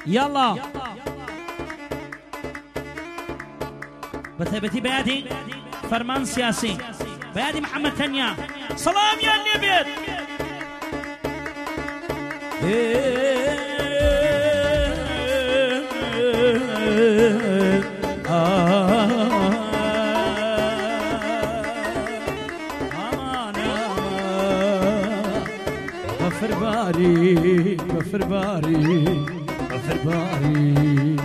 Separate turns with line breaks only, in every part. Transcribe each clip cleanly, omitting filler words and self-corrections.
يلا بتبتي بيادي فرمان سياسي بيادي محمد تنيا سلام يا النبيت
غفر باري غفر باري غفر باري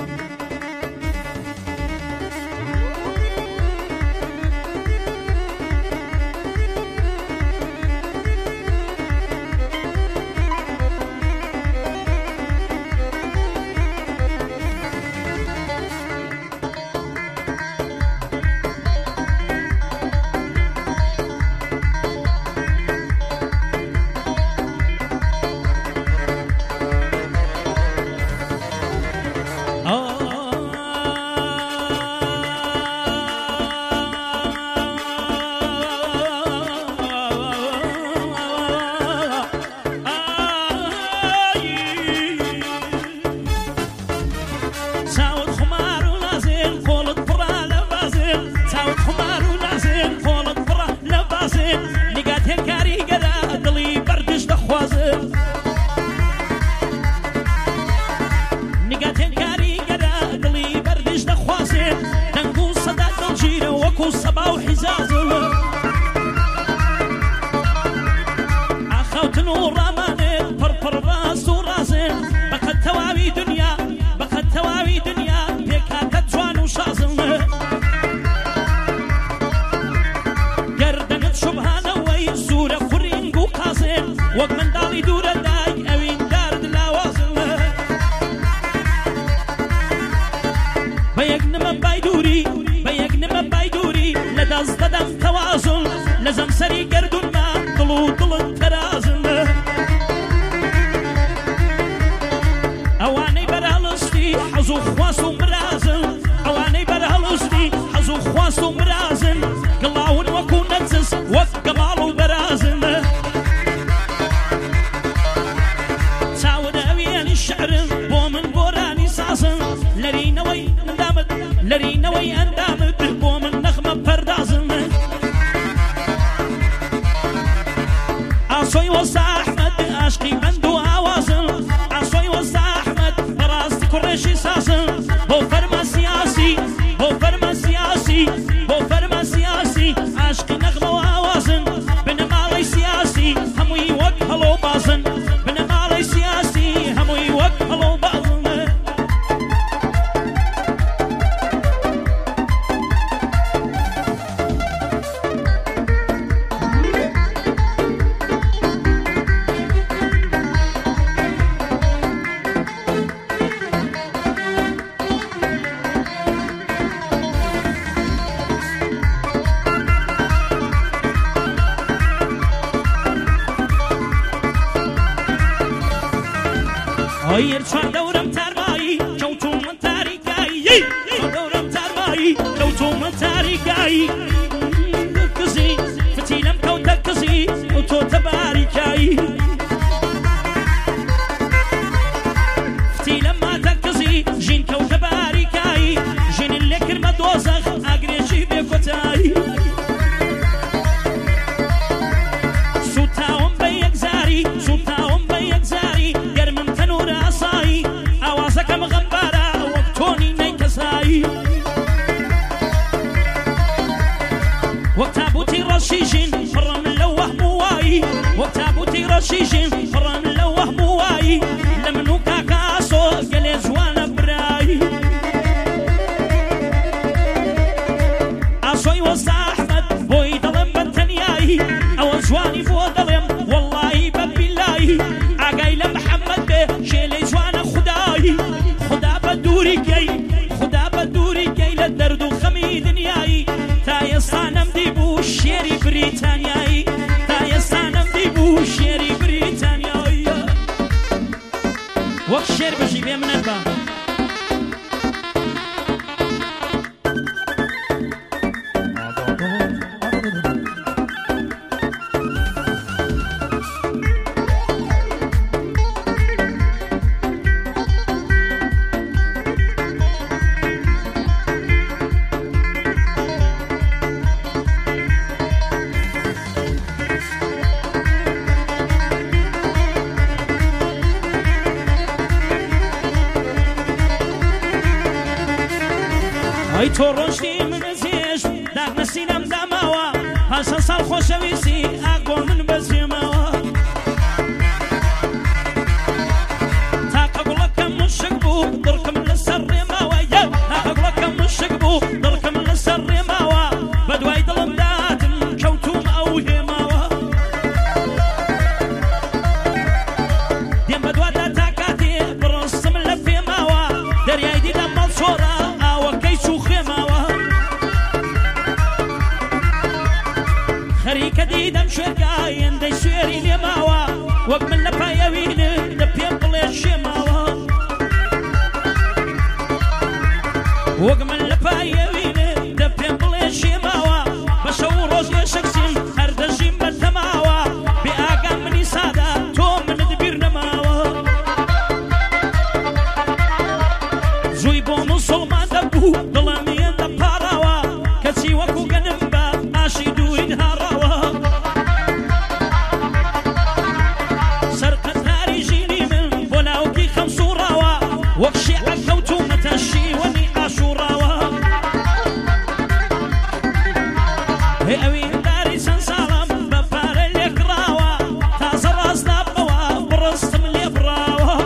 لازم سري قردون ما طلو طلن ترازن اواني برالستي حزو خواسو مرازن اواني برالستي حزو خواسو مرازن قلاون وكو نتزس وقلالو برازن تاود اويان الشعر بومن بوراني ساسن لرينوي اندامت لرينوي اندامت بومن نغمة بردازن عصوي وصا أحمد أشقي بندو آوازن عصوي وصا أحمد براستي كرشي ساسن بو فرما سياسي بو فرما سياسي بو فرما سياسي أشقي نغمة وآوازن بنمالي سياسي هموي وق هلو بازن بنمالي سياسي هموي وق هلو بازن غير شان دورم ترمایی كوتو من تاریکایی شان دورم ترمایی كوتو من تاریکایی کسی فتیلم کوتا کسی اوتو تباریکایی فتیلم ما تکسی جین کوتا باریکایی جین اللي كرمة دوزخ اگریشی بکتایی سوتاهم بیک زاری سوتاهم بیک زاری گرمم تنور عصایی اوازکم غبارا وقتونی نیکسایی وقتابوتی رشیشین فرم لوح موایی وقتابوتی رشیشین فرم لوح موایی لمنو کاکاسو گلی جوان برایی عصوی وزا احمد بوی دلم بنتنیایی او جوانی بو دلم والله ببیلایی آقای لمحمد به شیلی جوان خدایی خدا بدوری گی خدا بدوری گی لدرد و خمی دنیایی تایستانم دی بو شیری بریتانیایی تایستانم دی بو شیری بریتانیایی وقت شیر بشی بیا منت با ئەی تۆ ڕۆژتی منەزیێش داک نەسینەم داماوە هەشە ساڵ خۆشەویستی ئاک بۆ من بەزیێمەوە تاقە گوڵەکەم مشک بوو دڵکەم لەسەر ڕێماوە تاقە گوڵەکەم مشک بوو دڵکەم لەسەر ڕێماوە بەدوای دڵم داتم کەوتوم ئەو هێماوە دێم بەدوادا تا کاتێ بڕستم لە فێماوە دەریای دیدەم مەڵچۆرە ئاوەکەی چوو خێماوە خەریکە دیدەم شوێرگای ئەندەی سوێری لێماوە وەک من لە پایەوینە لە پێم بڵێ شێماوە وەک من لە پایەوینە لە پێم بڵێ شێماوە بە شەو و ڕۆژ ێشەکسیم هەردەژیم بە تەماوە بێ ئاگام منی سادە تۆ منت بیر نەماوە زووی بۆ موسڵمان دەبوو دڵم هێندە پاڕاوە کەچی وەکو گەنم بە ئاشی دووریت هاڕاوە سەرقەتاری ژینی من بۆ ناوکی خەم سوڕاوە وەک شیعە کەوتومەتە شیوەنی ئاشوڕاوە هێ ئەوینداری چەند ساڵم بە پارە لێکڕاوە تازە ڕاستابەوە بڕستم لێ بڕاوە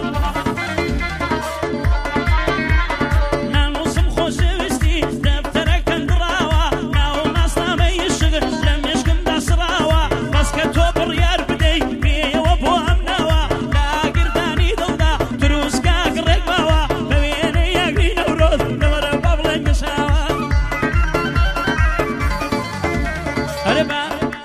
نانوسم خۆشەویستی دەفتەرەکەن دڕاوە ناو ناسنامەی شگر لە مێشکمدا سراوە بەس کە تۆ بڕیار بدەی پێیەوە بۆ ئەم ناوە لە ئاگردانی دڵدا دروستکاک ڕێکماوە بە وێنەی یاگری نەورۆز لەوەرە بە بڵێن گەشاوە ئەرێ بە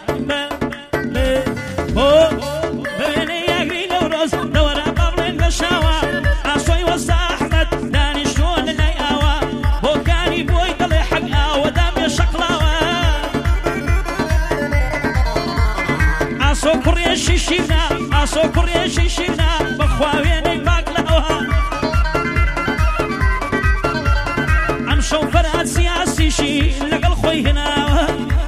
وێنەی یاگری نەورۆز لەوەرە بە بڵێن گەشاوە ئاسۆی وەستا ئەحمەد دانیشتووە لە لای ئاوە بۆکانی بۆی دڵێ حەق ئاوەدا بێشەقڵاوە ئاسۆ کوڕێشی شیرنا ئاسۆ کوڕێشی شیرنا بەخوا وێنەی پاک لەوە ئەم شەو فەرهاد سیاسیشی لەگەڵ خۆی هێناوە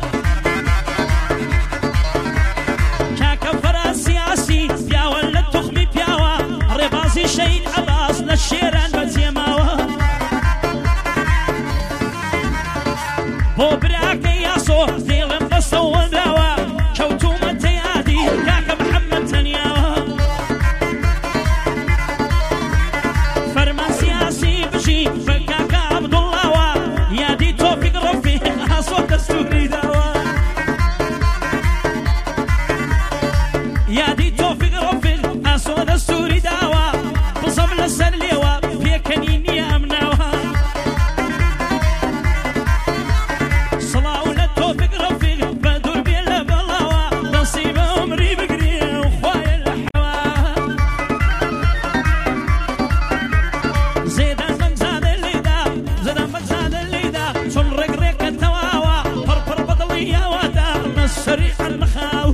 کاکە فەرهاد سیاسی پیاوە لە توخمی پیاوە ڕێبازی شەید عەباس لە شێران بەجێماوە بۆ براکەی یاسۆ دێڵم بەستەوەنداوە کەوتومەتە یادی کاکە محەممەد تەنیاوە فەرمان سیاسی بژی بە کاکە عەبدوڵڵاوە یادی تۆفیق ڕەفیق ئاسۆ دەستوری داوە یادی تۆفیق ڕەفیق ئاسۆ دەستوری داوە بزەم لەسەر لێوە پێکەنی نییە ئەم ناوە سڵاو لە تۆفیق ڕەفیق بە دوور بێ لە بەڵاوە دەستی بە عومری بگرێ و خوایە لە حەوا زێدان بەگزادە لێدا زێدان بەگزادە لێدا چۆن ڕێگڕێکە تەواوە پڕپڕ بەدڵی یاوادا نەسەری ئەرمەخاو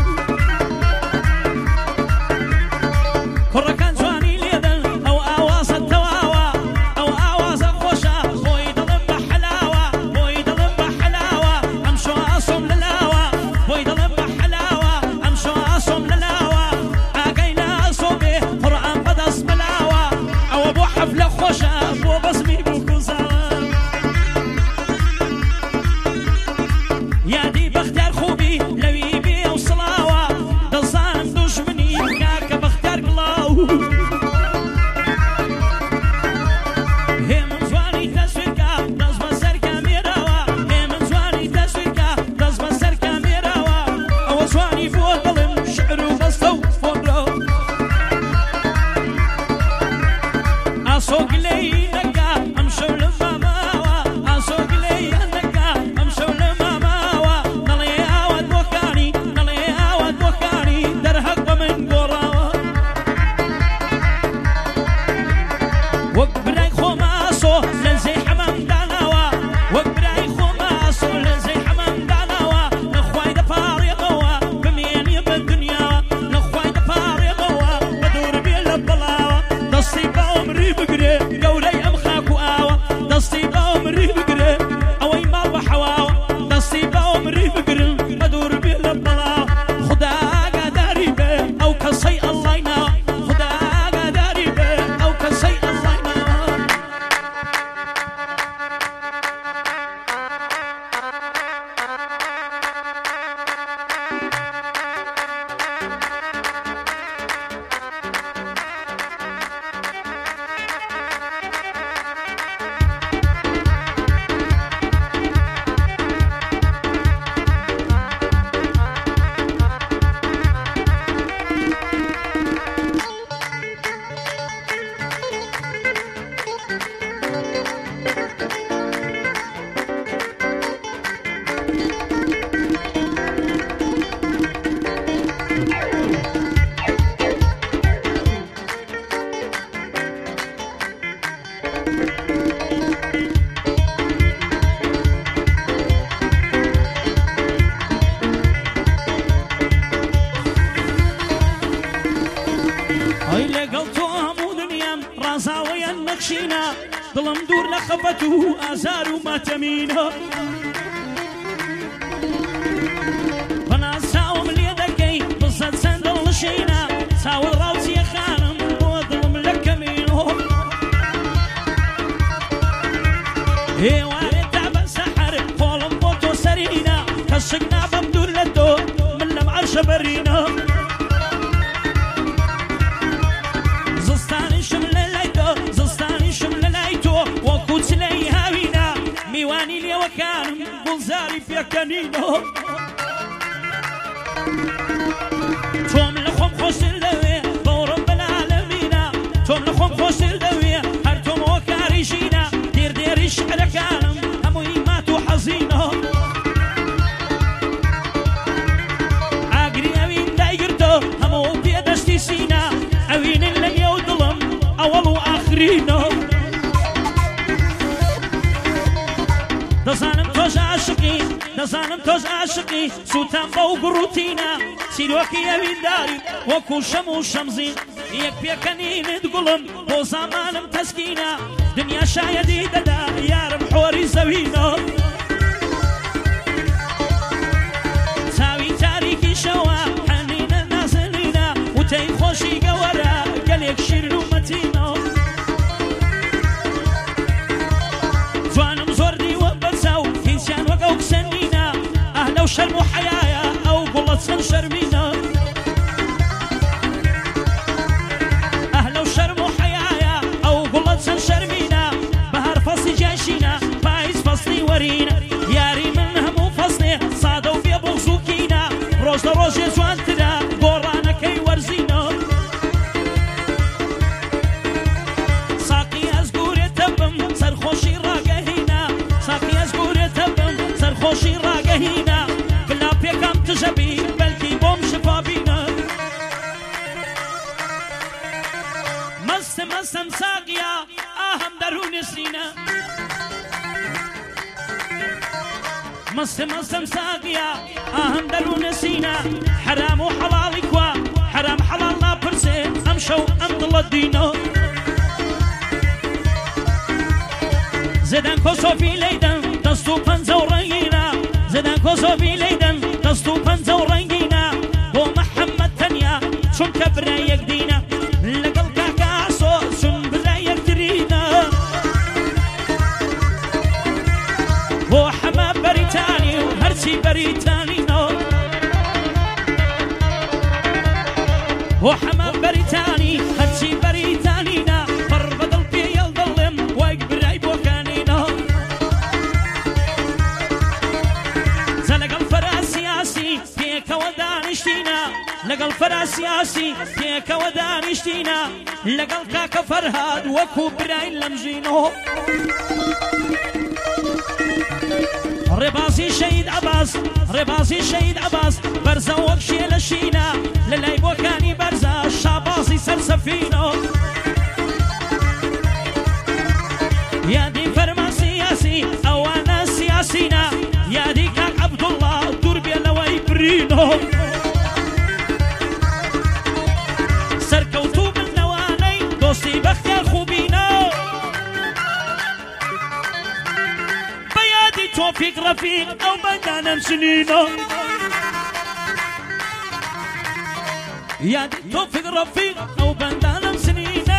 کوڕەکان جوانی لێدەن ئەو ئاوازە تەواوە ئەو ئاوازە خۆشە بۆی دڵم بە حەلاوە بۆی دڵم بە حەلاوە ئەم شۆ ئاسۆم لەلاوە بۆی دڵم بە حەلاوە ئەم شۆ ئاسۆم لەلاوە ئاگەی لە ئاسۆ بێ قورئان بەدەست بەلاوە ئەوە بۆ حەفلە خۆشە بۆ بەزمی بکوزاوە یادی بەختیار خوبی لەوی بێ و سڵاوە دەزانم دوژمنی کاکە بەختیار گڵاو هێمن جوانی تەسویرکە دەست بەسەر کامێراوە هێمن جوانی تەسویرکە دەست بەسەر کامێراوە ئەوە جوانی بۆ دڵم شعر و بەستە و فۆنرۆ ئاسۆ گلەی نەکا ئەم شەو لە ماماوە ئاسۆ گلەی نەکا ئەم شەو لە ماماوە دەڵێ ئاوات بۆکانی دەڵێ ئاوات بۆکانی دەرهەق بە من گۆڕاوە وەک برای خۆمە ئاسۆ لەنزەی حەمام داناوە وەک برای خۆمە ئاسۆ لەنزەی حەمام داناوە نەخوای دەپاڕێغەوە بمێنیە بە دنیاوە نەخوای دەپاڕێغەوە بە دوور بێ لە بەڵاوە دەستی بە عومری بگرێ گەورەی ئەم خاک و ئاوە دەستی بە عومری بگرێ ئەوەی ماڵ بە حەواوە دەستی بە عومری بگرن بە دوور بێ لە بەڵاوە خدا ئاگاداری بێ ئەو کەسەی ئەڵڵای ناوە خدا ئاگاداری بێ ئەو کەسەی ئەڵڵای ناوە ئازاوەیان نەخشینە دڵم دوور لە خەفەت و ئازار و ماتەمینە بەناساوم لێ دەکەی بزەت چەندڵ نشینە چاوڵ ڕاوچیە خانم بۆ دڵم لە کەمینۆ هێوارێت تا بە سەحەر خۆڵم بۆ تۆ سەرینە کەسک نابەم دوور لە تۆ من لەم عەرشە بەرینە زستانیشم لە لای تۆ زستانیشم لە لای تۆ وەکو چلەی هاوینە میوانی لێوەکانم گوڵزاری پێکەنینە تۆم لە خۆم خۆشتر دەوێ بەوڕم بەلالەمینە تۆم لە خۆم خۆشتر دەوێ هەر تۆم ئەوە کاریژینە دێردێری شعرەکانم هەمووی مات و حەزینە ئاگری ئەوین دایگرتۆ هەموو پێدەستی سینە ئەوینن لە نێو دڵم ئەوەڵ و ئاخرینە دەزانم تۆش عاشقی دەزانم تۆش عاشقی سووتان بەو گڕوتینە چیرۆکی ئەوینداری وەکو شەم و شەمزین یەک پێکەنینت گوڵم بۆ زامانم تەسکینە دنیا شایەدی دەدا یارم حۆری زەوینە چاوی تاریکی شەوە حەنینە نازنینە وتەی خۆشی گەوەرە گەلێک شیرن و مەتینە جوانم زۆر دیوە بەرزە و هیچیان وەک ئەو کسەنینە ئەهلە و شەرم و حەیایە ئەو گوڵە چەند شەرمینە ئەهلە و شەرم و حەیایە ئەو گوڵە چەند شەرمینە بەهار فەسڵی جاشینە پاییز فەسڵی وەرینە یاری من هەموو فەسڵێ سادە و بێ بوزوکینە ڕۆژ لە ڕۆژێ جوانترە گۆڕانەکەی وەرزینە ساقی ئەزگورێتە بم سەرخۆشی ڕاگەهینە ساقی ئەزگورێتە بم سەرخۆشی ڕاگەهینە بلا پێکەم تژەبی بەلکی بۆم شفابینە مەستم مەستم ساقیە ئاهەم دەروونی سینە مەستم مەستم ساقیە ئاهەم دەروونی سینە حرام و حەڵاڵی کوا حرام حەڵاڵ ناپرسێ ئەم شەو ئەم دڵە دینە زێدان کۆسۆفی لەیدەن دەست و پەنجە و ڕەنگینە زێدان کۆسۆفی لەیدەن دەست و پەنجە و ڕەنگینە بۆ مەحەممەد تەنیا چونکە برای یەک دینە لەگەڵ کاکە ئاسۆ چون برای یەکترینە بۆ حەمە بەریتانی و هەرچی بەریتانینە بۆ حەمە بەریتانی هەرچی بەریتانینە پڕ بەدڵ پێیەڵ دڵێم وەک برای بۆکانینە جە لەگەڵ فەراسیاسی پێکەوە دانیشتینە لەگەڵ فەراسیاسی پێکەوە دانیشتینە لەگەڵ کاکە فەرهاد وەکو برای لەمژینۆ ڕێبازی شەید عەباس ڕێبازی شەید عەباس بەرزە وەک شێ لە شینە لە لای بۆکانی بەرزە شابازی سەرسەفینە یادی فەرمان سیاسی ئەوانە سیاسینە یادی کاک عەبدوڵڵا دوور بێ لەوەی برینە سەرکەوتوو بن لەوانەی دۆستی بەختیار خوبینە بەیادی تۆفیق ڕەفیق ئەو بەندانەم سنینە یادی تۆفیق ڕەفیق ئەو بەندانەم سنینە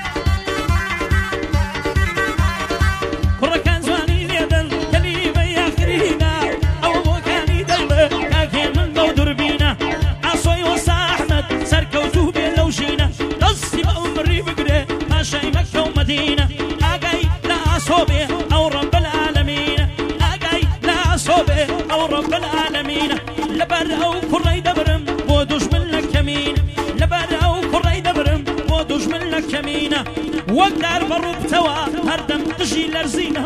کوڕەکان جوانی لێدەن کەلیمەی ئاخرینە ئەو بۆکانی دەڵێ کاکێ من بەو دووربینە ئاسۆی وەسا ئەحمەد سەرکەوتوو بێ لەو ژینە دەستی بە عومری بگرێ پاشای مەککە و مەدینە ئاگای لە ئاسۆ بێ ئەو ڕەب العالەمینە ئاگای لە ئاسۆ بێ ئەو ڕەب العالەمینە لەبەر ئەو کوڕەی دەبرم بۆ دوژمن لە کەمینە لەبەر ئەو کوڕەی دەبرم بۆ دوژمن لە کەمینە وەک دار بەڕوو بتەوە هەردەم دژی لەرزینە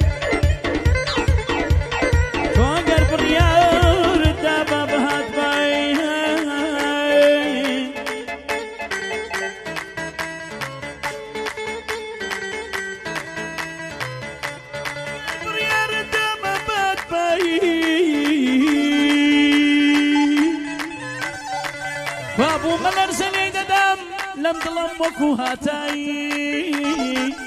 تۆ ئەگەر بڕیارت دا بە بەهات بای لم دڵم وەکو هاتایی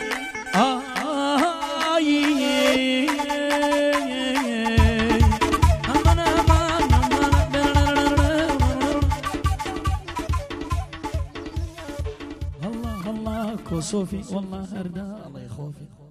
الله الله كوسوفي والله هردا الله يخوفي